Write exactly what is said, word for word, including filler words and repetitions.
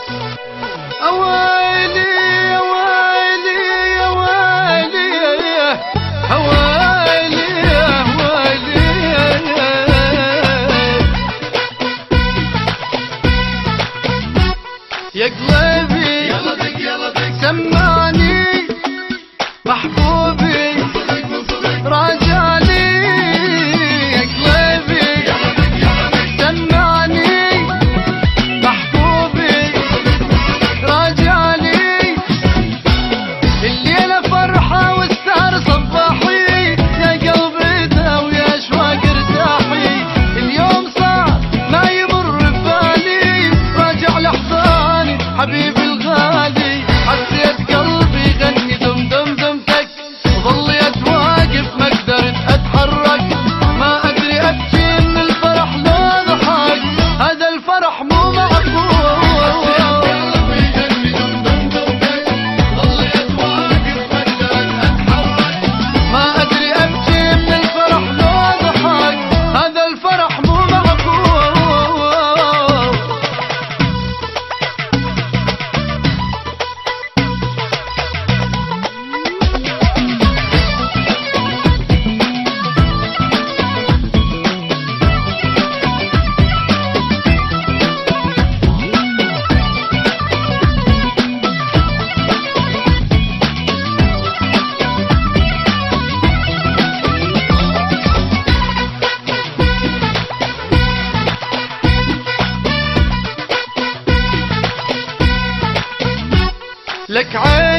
أويلي يا ويلي يا ويلي يا ويلي يا ويلي يا قلبي يلا دق يلا دق سمعني محبوبي راجعني يا قلبي سمعني محبوبي راجعني الليلة فرحة والسهر صباحي يا قلبي داوي يا اشواق ارتاحي اليوم صار ما يمر ببالي راجع لحظاني حبيبي الغالي حسيت قلبي غني دم دم دمتك وظليت واقف ما قدرت اتحرك ما ادري ابكي من الفرح لو ضحك هذا الفرح مو معقول قلبي غني دم دم دمتك ظليت واقف ما قدرت اتحرك ما ادري ابكي من الفرح لو ضحك هذا الفرح مو معقول لك عين